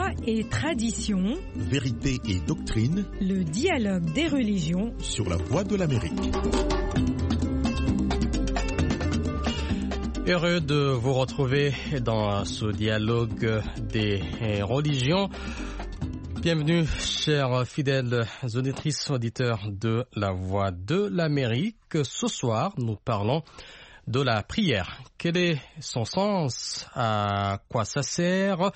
Foi et tradition, vérité et doctrine, le dialogue des religions sur la Voix de l'Amérique. Heureux de vous retrouver dans ce dialogue des religions. Bienvenue, chers fidèles auditrices, auditeurs de la Voix de l'Amérique. Ce soir, nous parlons de la prière. Quel est son sens? À quoi ça sert?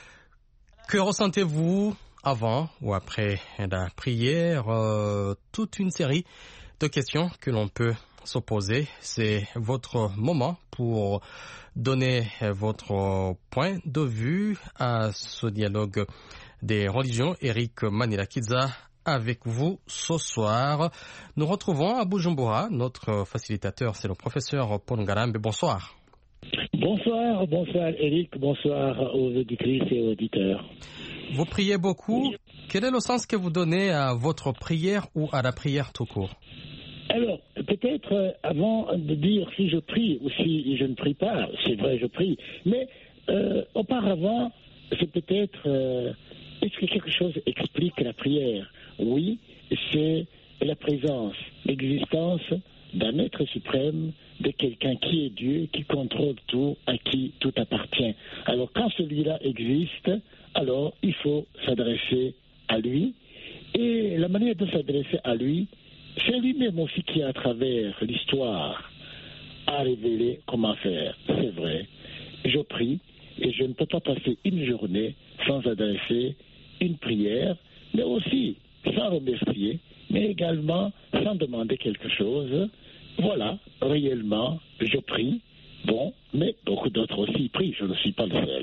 Que ressentez-vous avant ou après la prière? Toute une série de questions que l'on peut s'opposer. C'est votre moment pour donner votre point de vue à ce dialogue des religions. Eric Manilakidza avec vous ce soir. Nous retrouvons à Bujumbura notre facilitateur, c'est le professeur Paul Ngarambe. Bonsoir. Bonsoir Eric, bonsoir aux auditrices et auditeurs. Vous priez beaucoup. Quel est le sens que vous donnez à votre prière ou à la prière tout court? Alors, peut-être avant de dire si je prie ou si je ne prie pas, c'est vrai, je prie, mais auparavant, c'est peut-être, est-ce que quelque chose explique la prière? Oui, c'est la présence, l'existence d'un être suprême, de quelqu'un qui est Dieu, qui contrôle tout, à qui tout appartient. Alors, quand celui-là existe, alors il faut s'adresser à lui, et la manière de s'adresser à lui, c'est lui-même aussi qui, à travers l'histoire, a révélé comment faire. C'est vrai. Je prie et je ne peux pas passer une journée sans adresser une prière, mais aussi sans remercier, mais également sans demander quelque chose. Voilà, réellement, je prie. Bon, mais beaucoup d'autres aussi prient. Je ne suis pas le seul.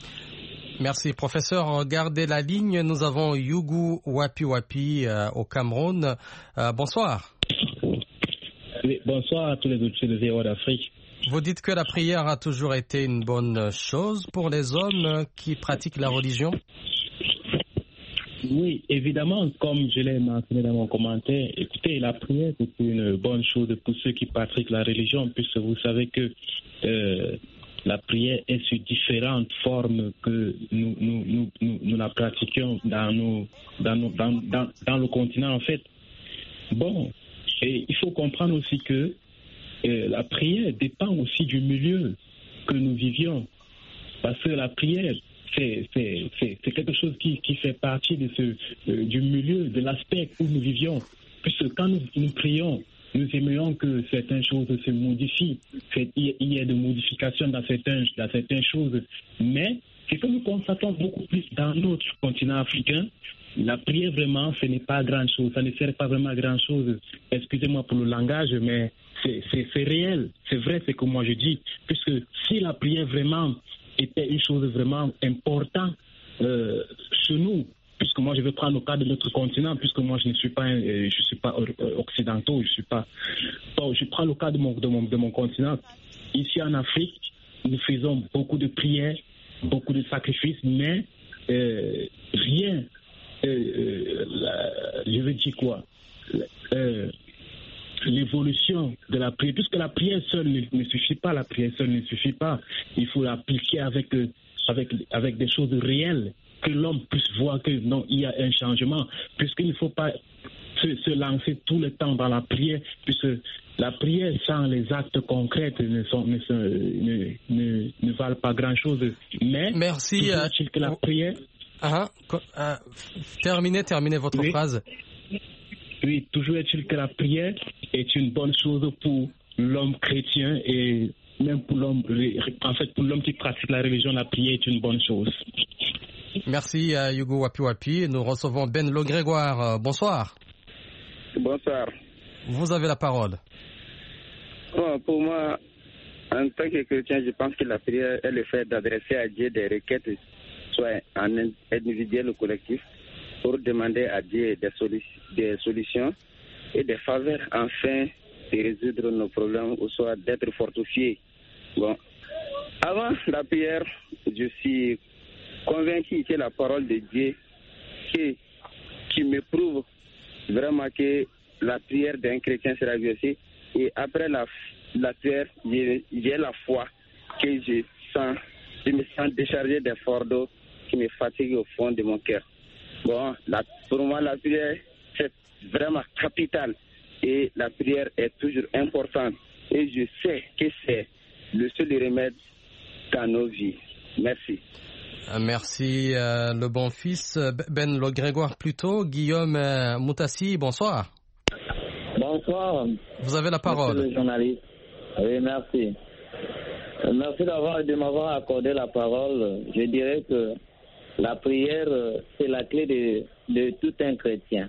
Merci, professeur. Gardez la ligne. Nous avons Yugu Wapi au Cameroun. Bonsoir. Oui, bonsoir à tous les auditeurs de VOA d'Afrique. Vous dites que la prière a toujours été une bonne chose pour les hommes qui pratiquent la religion? Oui, évidemment, comme je l'ai mentionné dans mon commentaire, écoutez, la prière c'est une bonne chose pour ceux qui pratiquent la religion, puisque vous savez que la prière est sous différentes formes que nous la pratiquons dans le continent en fait. Bon, et il faut comprendre aussi que la prière dépend aussi du milieu que nous vivions, parce que la prière c'est quelque chose qui fait partie de du milieu, de l'aspect où nous vivions, puisque quand nous prions, nous aimerions que certaines choses se modifient, il y a de modifications dans certaines choses, mais ce que nous constatons beaucoup plus dans notre continent africain, la prière vraiment, ce n'est pas grand-chose, ça ne sert pas vraiment à grand-chose. Excusez-moi pour le langage, mais c'est réel, c'est vrai ce que moi je dis, puisque si la prière vraiment était une chose vraiment importante chez nous, puisque moi je vais prendre le cas de notre continent, puisque moi je ne suis pas occidentaux, je prends le cas de mon continent. Ici en Afrique, nous faisons beaucoup de prières, beaucoup de sacrifices, mais rien, je veux dire quoi, l'évolution de la prière, puisque la prière seule ne suffit pas, il faut l'appliquer avec des choses réelles, que l'homme puisse voir que non, il y a un changement, puisqu'il ne faut pas se lancer tout le temps dans la prière, puisque la prière sans les actes concrets ne valent pas grand-chose. Mais merci. Que la prière... Terminez votre phrase. Oui, toujours est-il que la prière est une bonne chose pour l'homme chrétien et même pour l'homme, pour l'homme qui pratique la religion, la prière est une bonne chose. Merci à Yugo Wapi. Nous recevons Ben Le Grégoire. Bonsoir. Bonsoir. Vous avez la parole. Bon, pour moi, en tant que chrétien, je pense que la prière est le fait d'adresser à Dieu des requêtes, soit en individuel ou collectif, pour demander à Dieu des solutions et des faveurs afin de résoudre nos problèmes ou soit d'être fortifiés. Bon. Avant la prière, je suis convaincu que la parole de Dieu qui me prouve vraiment que la prière d'un chrétien sera exaucée. Et après la prière, j'ai la foi que je me sens déchargé des fardeaux qui me fatigue au fond de mon cœur. Bon, pour moi, la prière, c'est vraiment capital. Et la prière est toujours importante. Et je sais que c'est le seul remède dans nos vies. Merci. Merci, le bon fils. Ben Le Grégoire plutôt. Guillaume Moutassi, bonsoir. Bonsoir. Vous avez la parole. Monsieur le journaliste. Oui, merci. Merci de m'avoir accordé la parole. Je dirais que la prière, c'est la clé de tout un chrétien.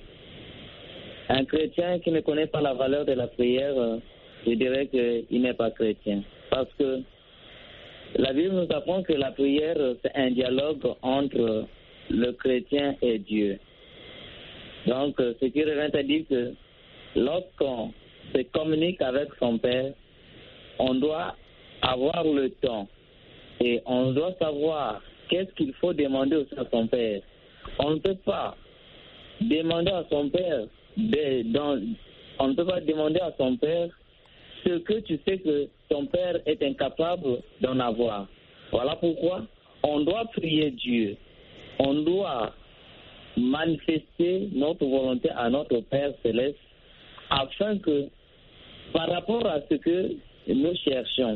Un chrétien qui ne connaît pas la valeur de la prière, je dirais qu'il n'est pas chrétien. Parce que la Bible nous apprend que la prière, c'est un dialogue entre le chrétien et Dieu. Donc, ce qui revient à dire que lorsqu'on se communique avec son Père, on doit avoir le temps et on doit savoir qu'est-ce qu'il faut demander aussi à son Père. On ne peut pas demander à son Père on ne peut pas demander à son Père ce que tu sais que ton Père est incapable d'en avoir. Voilà pourquoi on doit prier Dieu. On doit manifester notre volonté à notre Père Céleste afin que, par rapport à ce que nous cherchons,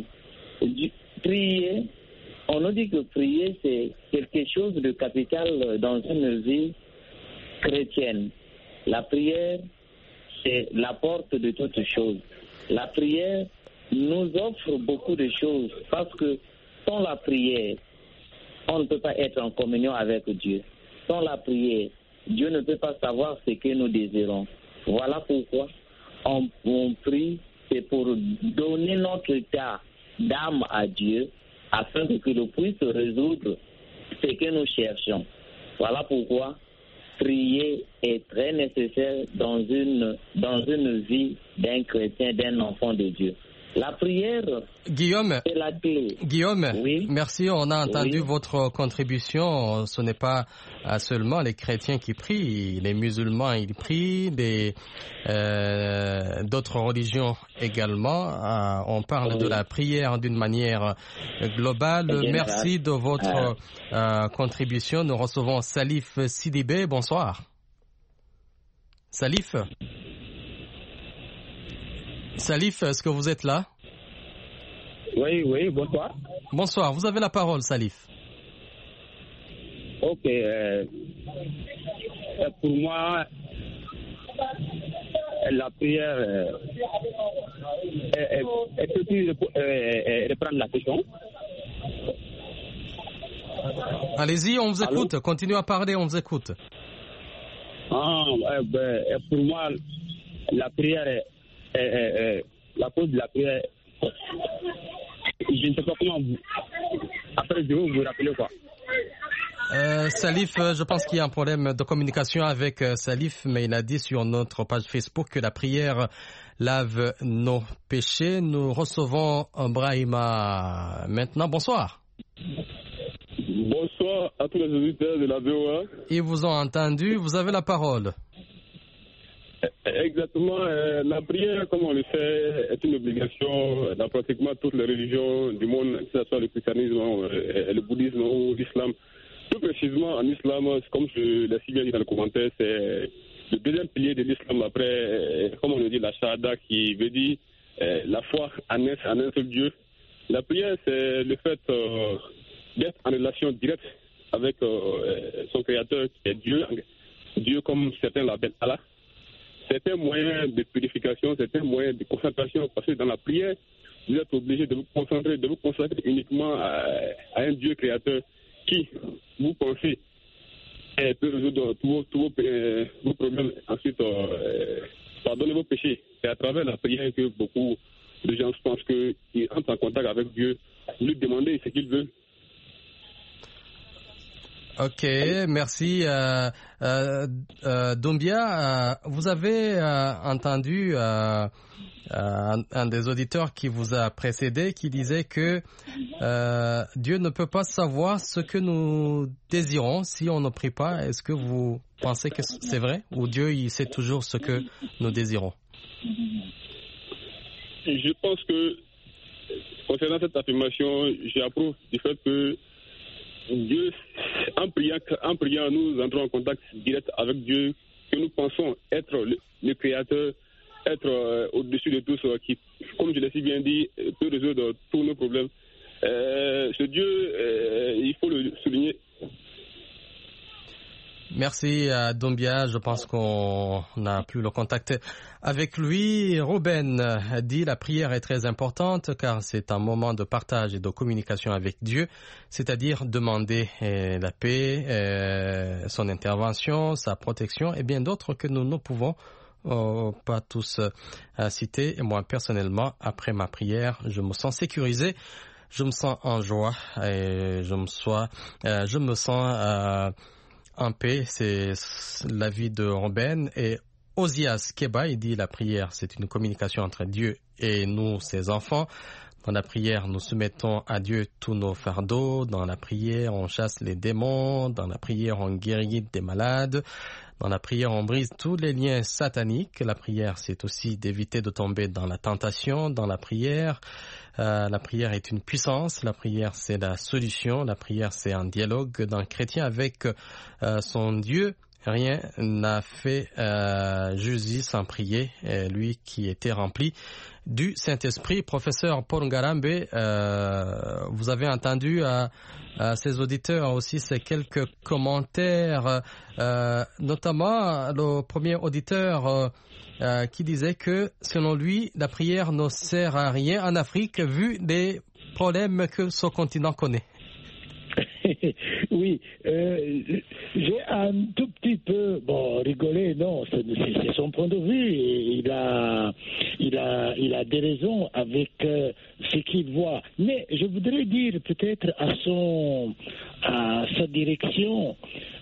prier, on nous dit que prier, c'est quelque chose de capital dans une vie chrétienne. La prière, c'est la porte de toutes choses. La prière nous offre beaucoup de choses parce que sans la prière, on ne peut pas être en communion avec Dieu. Sans la prière, Dieu ne peut pas savoir ce que nous désirons. Voilà pourquoi on prie, c'est pour donner notre état d'âme à Dieu afin qu'il puisse résoudre ce que nous cherchons. Voilà pourquoi prier est très nécessaire dans une vie d'un chrétien, d'un enfant de Dieu. La prière, Guillaume, c'est la clé. Guillaume, oui. Merci. On a entendu votre contribution. Ce n'est pas seulement les chrétiens qui prient, les musulmans ils prient, d'autres religions également. On parle de la prière d'une manière globale. Merci de votre contribution. Nous recevons Salif Sidibé. Bonsoir. Salif, est-ce que vous êtes là? Oui, bonsoir. Bonsoir, vous avez la parole, Salif. Ok. Pour moi, la prière, peux-tu reprendre la question? Allez-y, on vous écoute. Allô? Continuez à parler, on vous écoute. Pour moi, la prière la cause de la prière, je ne sais pas comment vous... Après, je vais vous rappeler quoi. Salif, je pense qu'il y a un problème de communication avec Salif, mais il a dit sur notre page Facebook que la prière lave nos péchés. Nous recevons Brahima maintenant. Bonsoir. Bonsoir à tous les auditeurs de la VOA. Ils vous ont entendu, vous avez la parole. Exactement. La prière, comme on le sait, est une obligation dans pratiquement toutes les religions du monde, que ce soit le christianisme, le bouddhisme ou l'islam. Plus précisément, en islam, comme je l'ai si bien dit dans le commentaire, c'est le deuxième pilier de l'islam après, comme on le dit, la shahada, qui veut dire la foi en un seul Dieu. La prière, c'est le fait d'être en relation directe avec son créateur, qui est Dieu. Dieu, comme certains l'appellent Allah. C'est un moyen de purification, c'est un moyen de concentration, parce que dans la prière, vous êtes obligé de vous concentrer uniquement à un Dieu créateur qui, vous pensez, peut résoudre tous vos problèmes. Ensuite, pardonnez vos péchés. C'est à travers la prière que beaucoup de gens pensent qu'ils entrent en contact avec Dieu, lui demander ce qu'il veut. Ok, merci. Doumbia, vous avez entendu un des auditeurs qui vous a précédé qui disait que Dieu ne peut pas savoir ce que nous désirons si on ne prie pas. Est-ce que vous pensez que c'est vrai ou Dieu il sait toujours ce que nous désirons? Je pense que concernant cette affirmation, j'approuve du fait que Dieu, en priant, nous entrons en contact direct avec Dieu, que nous pensons être le Créateur, être au-dessus de tous, qui, comme je l'ai si bien dit, peut résoudre tous nos problèmes. Ce Dieu, il faut le souligner. Merci à Doumbia, je pense qu'on n'a plus le contact avec lui. Ruben dit la prière est très importante car c'est un moment de partage et de communication avec Dieu, c'est-à-dire demander la paix, son intervention, sa protection et bien d'autres que nous ne pouvons pas tous citer. Et moi personnellement, après ma prière, je me sens sécurisé, je me sens en joie et je me sens en paix. C'est l'avis de Ruben. Et Osias Keba, il dit la prière, c'est une communication entre Dieu et nous, ses enfants. Dans la prière, nous soumettons à Dieu tous nos fardeaux. Dans la prière, on chasse les démons. Dans la prière, on guérit des malades. Dans la prière, on brise tous les liens sataniques. La prière, c'est aussi d'éviter de tomber dans la tentation. Dans la prière est une puissance. La prière, c'est la solution. La prière, c'est un dialogue d'un chrétien avec son Dieu. Rien n'a fait Jésus sans prier, lui qui était rempli du Saint-Esprit. Professeur Paul Ngarambe, vous avez entendu à ces auditeurs aussi ces quelques commentaires, notamment le premier auditeur qui disait que selon lui, la prière ne sert à rien en Afrique vu les problèmes que ce continent connaît. Oui, j'ai un tout petit peu rigolé, non, c'est son point de vue, il a des raisons avec ce qu'il voit, mais je voudrais dire peut-être à sa direction,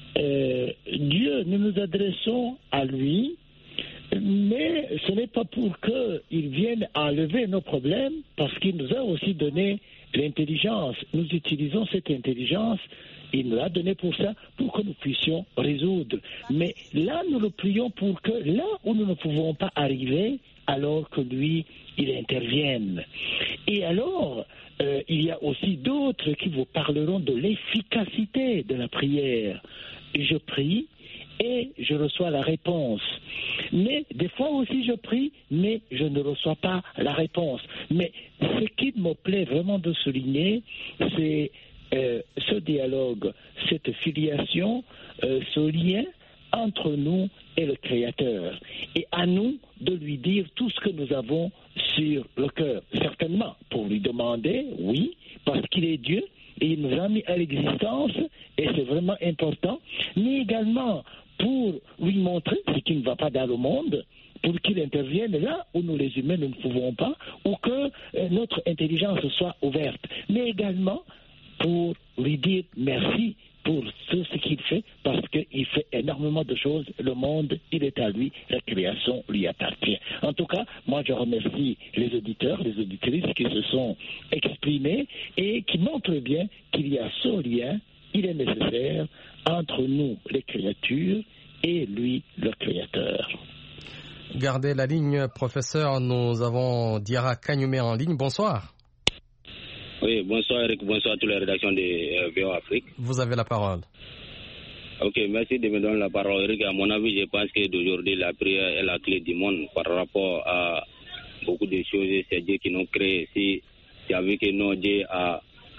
Dieu, nous nous adressons à lui, mais ce n'est pas pour qu'il vienne enlever nos problèmes, parce qu'il nous a aussi donné l'intelligence. Nous utilisons cette intelligence, il nous l'a donné pour ça, pour que nous puissions résoudre. Mais là, nous le prions pour que, là où nous ne pouvons pas arriver, alors que lui, il intervienne. Et alors, il y a aussi d'autres qui vous parleront de l'efficacité de la prière. Je prie et je reçois la réponse. Mais des fois aussi je prie, mais je ne reçois pas la réponse. Mais ce qui me plaît vraiment de souligner, c'est ce dialogue, cette filiation, ce lien entre nous et le Créateur. Et à nous de lui dire tout ce que nous avons sur le cœur. Certainement, pour lui demander, oui, parce qu'il est Dieu, et il nous a mis à l'existence, et c'est vraiment important, mais également pour lui montrer ce qui ne va pas dans le monde, pour qu'il intervienne là où nous les humains nous ne pouvons pas, ou que notre intelligence soit ouverte, mais également pour lui dire merci pour tout ce qu'il fait, parce qu'il fait énormément de choses. Le monde, il est à lui, la création lui appartient. En tout cas, moi je remercie les auditeurs, les auditrices qui se sont exprimés et qui montrent bien qu'il y a ce lien, il est nécessaire, entre nous, les créatures, et lui, le Créateur. Gardez la ligne, professeur. Nous avons Diarra Kanyume en ligne. Bonsoir. Oui, bonsoir Eric, bonsoir à toutes les rédactions de VOA Afrique. Vous avez la parole. Ok, merci de me donner la parole. Eric, à mon avis, je pense que d'aujourd'hui, la prière est la clé du monde par rapport à beaucoup de choses. C'est Dieu qui nous crée. Si tu as vu que non, Dieu a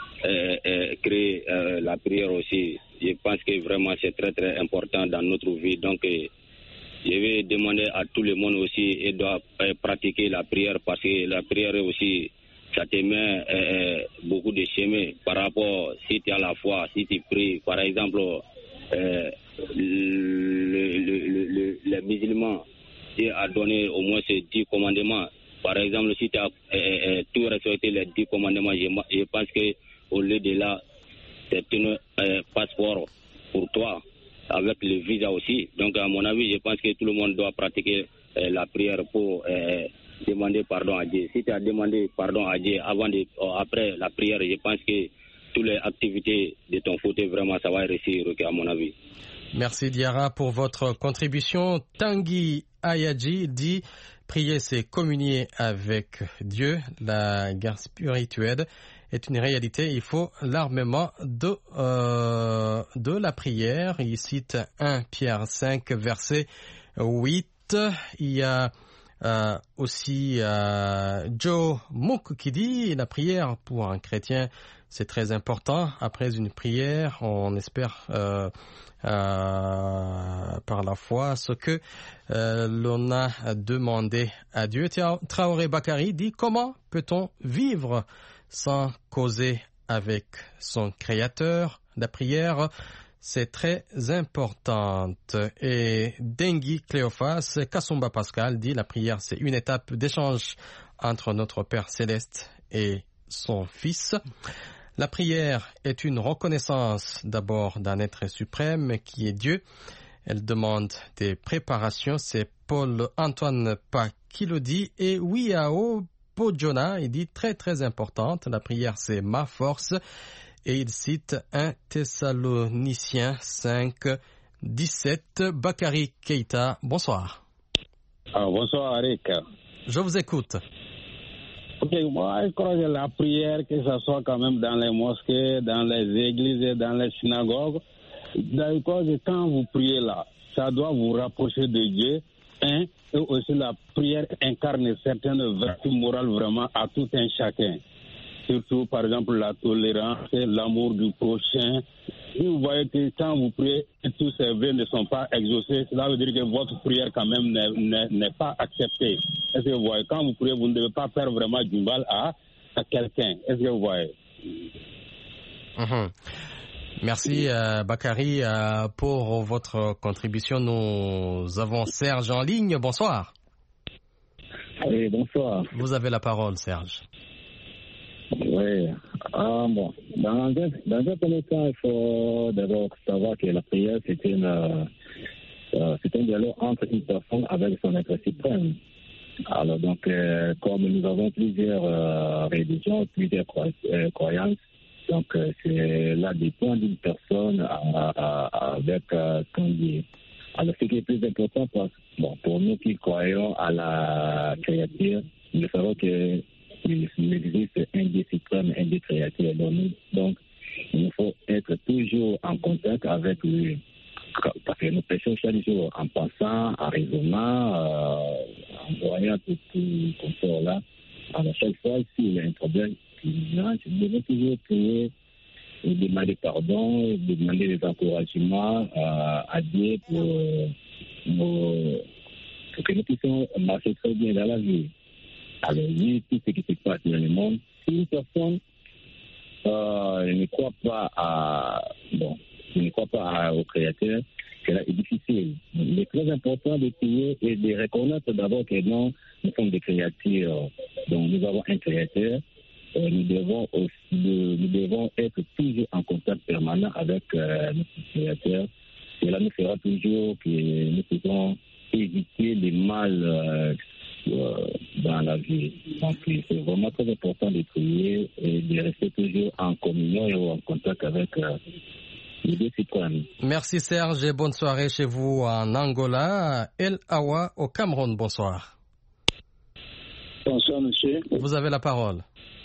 créé la prière aussi, je pense que vraiment c'est très très important dans notre vie. Donc, je vais demander à tout le monde aussi et doit pratiquer la prière parce que la prière est aussi, ça te met beaucoup de chemins par rapport, si tu as la foi, si tu pries, par exemple, les musulmans, Dieu a donné au moins ces 10 commandements. Par exemple, si tu as tout respecté les 10 commandements, je pense qu'au lieu de là, c'est un passeport pour toi, avec le visa aussi. Donc, à mon avis, je pense que tout le monde doit pratiquer la prière pour demander pardon à Dieu. Si tu as demandé pardon à Dieu après la prière, je pense que toutes les activités de ton côté, vraiment, ça va réussir, à mon avis. Merci Diarra pour votre contribution. Tanguy Ayadji dit « Prier, c'est communier avec Dieu. La guerre spirituelle est une réalité. Il faut l'armement de la prière. Il cite 1 Pierre 5, verset 8. Il y a aussi Joe Mook qui dit la prière pour un chrétien, c'est très important. Après une prière, on espère par la foi ce que l'on a demandé à Dieu. Traoré Bakari dit comment peut-on vivre sans causer avec son Créateur? La prière, c'est très importante. Et Dengui Cléophas Kasumba Pascal dit la prière, c'est une étape d'échange entre notre Père Céleste et son Fils. La prière est une reconnaissance d'abord d'un être suprême qui est Dieu. Elle demande des préparations. C'est Paul-Antoine Pac qui le dit. Et Wiao Pojona, il dit très très importante. La prière, c'est ma force. Et il cite 1 Thessaloniciens 5, 17. Bakari Keita, bonsoir. Bonsoir, Eric. Je vous écoute. Ok, moi, je crois que la prière, que ce soit quand même dans les mosquées, dans les églises et dans les synagogues, quand vous priez là, ça doit vous rapprocher de Dieu. Et aussi la prière incarne certaines vertus morales vraiment à tout un chacun. Surtout, par exemple, la tolérance, l'amour du prochain. Si vous voyez que quand vous priez, tous ces vœux ne sont pas exaucés, cela veut dire que votre prière quand même n'est pas acceptée. Est-ce que vous voyez, quand vous priez, vous ne devez pas faire vraiment du mal à quelqu'un. Est-ce que vous voyez? Merci Bakari pour votre contribution. Nous avons Serge en ligne. Bonsoir. Oui, bonsoir. Vous avez la parole, Serge. Oui. Bon. Dans un premier temps, il faut d'abord savoir que la prière, c'est un dialogue entre une personne avec son être suprême. Alors, donc, comme nous avons plusieurs religions, plusieurs croyances, donc c'est là dépend d'une personne avec son Dieu. Alors, ce qui est plus important, pour nous qui croyons à la créature, nous savons que il existe un Dieu suprême, un Dieu créateur. Donc, il faut être toujours en contact avec lui. Parce que nous prêchons chaque jour en pensant, en raisonnant, en voyant tout comme ça là. Alors, chaque fois, s'il y a un problème, je devais toujours prier et demander pardon, et demander des encouragements à Dieu pour que nous puissions marcher très bien dans la vie. Alors, vu tout ce qui se passe dans le monde, si une personne ne croit pas au Créateur, cela est difficile. Il est très important de prier et de reconnaître d'abord que nous sommes des créatures. Donc, nous avons un Créateur. Nous devons être toujours en contact permanent avec notre Créateur. Cela nous fera toujours que nous pouvons éviter les mal dans la vie. Donc, c'est vraiment très important de prier et de rester toujours en communion et en contact avec les deux citoyens. Merci Serge et bonne soirée chez vous en Angola. El Awa au Cameroun, bonsoir. Bonsoir monsieur. Vous avez la parole.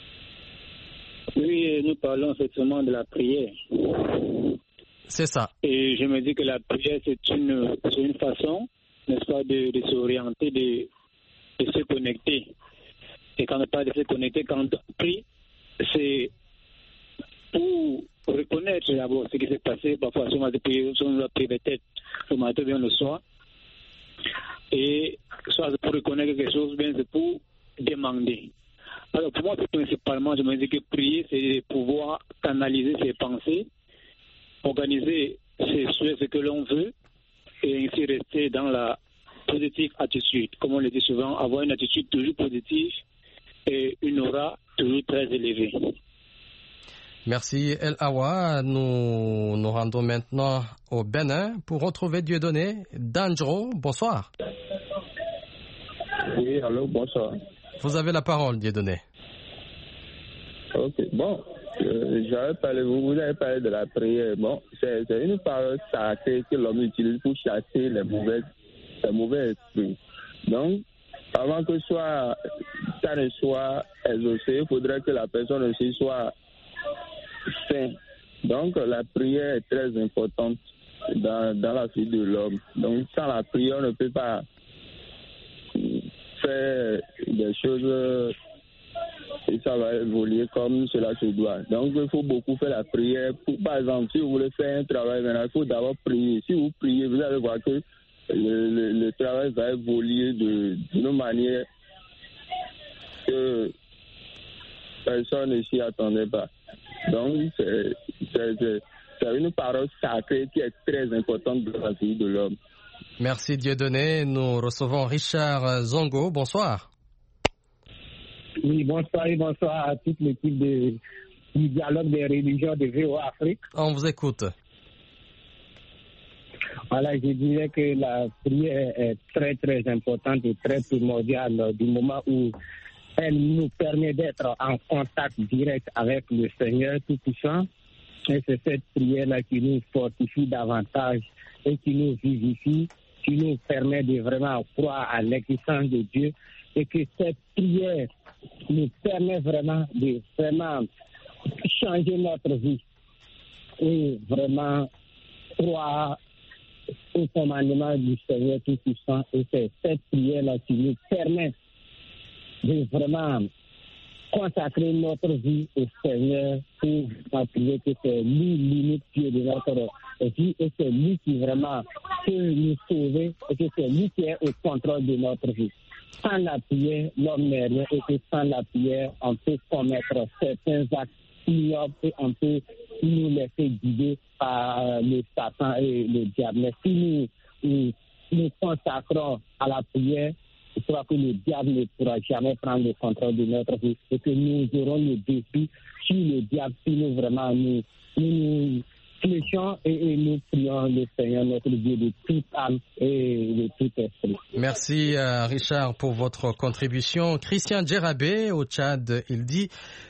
Oui, nous parlons effectivement de la prière. C'est ça. Et je me dis que la prière, c'est une façon, n'est-ce pas, de s'orienter, de se connecter. Et quand on parle de se connecter, quand on prie, c'est pour reconnaître d'abord ce qui s'est passé. Parfois, si on a prié peut-être le matin, bien le soir. Et soit pour reconnaître quelque chose, bien c'est pour demander. Alors pour moi, principalement, je me dis que prier, c'est de pouvoir canaliser ses pensées, organiser ses souhaits, ce que l'on veut, et ainsi rester dans la positive attitude. Comme on le dit souvent, avoir une attitude toujours positive et une aura toujours très élevée. Merci El Awa. Nous nous rendons maintenant au Bénin pour retrouver Dieudonné Danjro. Bonsoir. Oui, allô, bonsoir. Vous avez la parole, Dieudonné. Ok, bon, vous avez parlé de la prière. Bon, c'est une parole sacrée que l'homme utilise pour chasser les mauvais esprits. Donc, avant que soit ça ne soit exaucé, il faudrait que la personne aussi soit sainte. Donc la prière est très importante dans la vie de l'homme. Donc sans la prière, on ne peut pas faire des choses et ça va évoluer comme cela se doit. Donc il faut beaucoup faire la prière. Par exemple, si vous voulez faire un travail maintenant, il faut d'abord prier. Si vous priez, vous allez voir que le travail va évoluer d'une manière que personne ne s'y attendait pas. Donc c'est une parole sacrée qui est très importante dans la vie de l'homme. Merci Dieudonné. Nous recevons Richard Zongo. Bonsoir. Oui, bonsoir et bonsoir à toute l'équipe du dialogue des religions de VOA Afrique. On vous écoute. Voilà, je dirais que la prière est très très importante et très primordiale du moment où elle nous permet d'être en contact direct avec le Seigneur Tout-Puissant. Et c'est cette prière-là qui nous fortifie davantage et qui nous vivifie, qui nous permet de vraiment croire à l'existence de Dieu et que cette prière nous permet vraiment de changer notre vie et vraiment croire au commandement du Seigneur Tout-Puissant. Et c'est cette prière-là qui nous permet de vraiment consacrer notre vie au Seigneur pour prier que c'est lui l'unique Dieu de notre vie et c'est lui qui vraiment peut nous sauver et que c'est lui qui est au contrôle de notre vie. Sans la prière, l'homme n'est rien et que sans la prière, on peut commettre certains actes ignobles et on peut nous laisser guider par le Satan et le diable. Mais si nous consacrons à la prière, je crois que le diable ne pourra jamais prendre le contrôle de notre vie et que nous aurons le défi sur le diable si nous vraiment nous fléchons et nous prions le Seigneur, notre Dieu, de toute âme et de tout esprit. Merci Richard pour votre contribution. Christian Djerabé au Tchad, il dit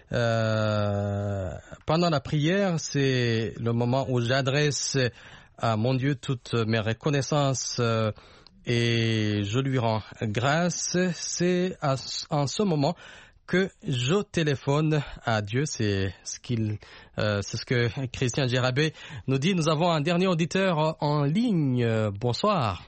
pendant la prière, c'est le moment où j'adresse à mon Dieu toutes mes reconnaissances et je lui rends grâce. C'est en ce moment que je téléphone à Dieu. C'est ce que Christian Djerabé nous dit. Nous avons un dernier auditeur en ligne. Bonsoir.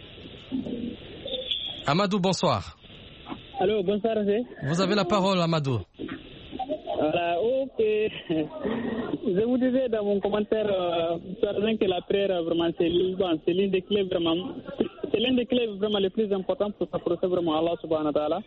Amadou, bonsoir. Allô, bonsoir. Vous avez la parole, Amadou. Voilà, ok. Je vous disais dans mon commentaire que la prière, vraiment, c'est l'une des clés vraiment. C'est l'une des clés vraiment les plus importantes pour s'approcher vraiment Allah subhanahu wa ta'ala.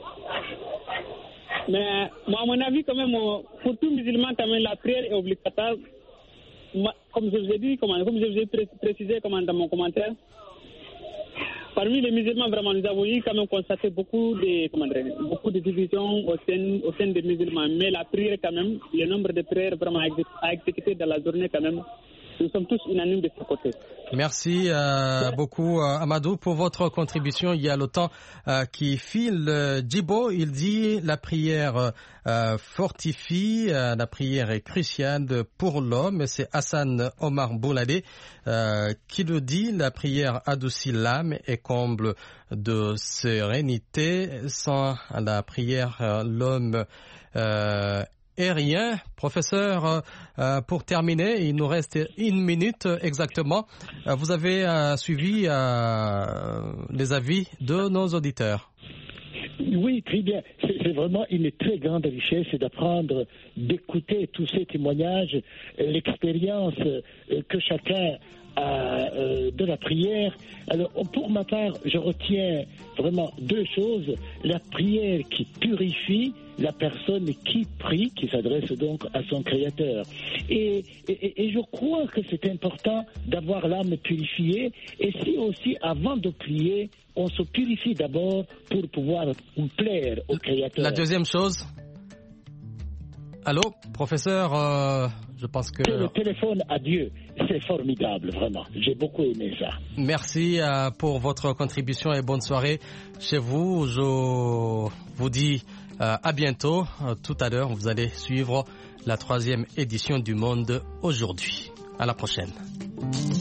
Mais moi, à mon avis, quand même, pour tout musulman, quand même, la prière est obligatoire. Comme je vous ai dit, comme je vous ai précisé dans mon commentaire, parmi les musulmans, vraiment, nous avons eu quand même constaté beaucoup de divisions au sein des musulmans. Mais la prière, quand même, le nombre de prières vraiment à exécuter dans la journée, quand même, nous sommes tous unanimes de ce côté. Merci beaucoup Amadou pour votre contribution. Il y a le temps qui file. Djibo, il dit la prière fortifie, la prière est cruciale pour l'homme. C'est Hassan Omar Bouladé qui le dit. La prière adoucit l'âme et comble de sérénité. Sans la prière, l'homme et rien. Professeur, pour terminer, il nous reste 1 minute exactement. Vous avez suivi les avis de nos auditeurs. Oui, très bien. C'est vraiment une très grande richesse d'apprendre, d'écouter tous ces témoignages, l'expérience que chacun a de la prière. Alors, pour ma part, je retiens vraiment 2 choses. La prière qui purifie la personne qui prie, qui s'adresse donc à son Créateur. Et je crois que c'est important d'avoir l'âme purifiée. Et si aussi, avant de prier, on se purifie d'abord pour pouvoir plaire au Créateur. La deuxième chose. Allô, professeur, je pense que... Le téléphone à Dieu, c'est formidable, vraiment. J'ai beaucoup aimé ça. Merci pour votre contribution et bonne soirée chez vous. Je vous dis à bientôt. Tout à l'heure, vous allez suivre la 3e édition du Monde aujourd'hui. À la prochaine.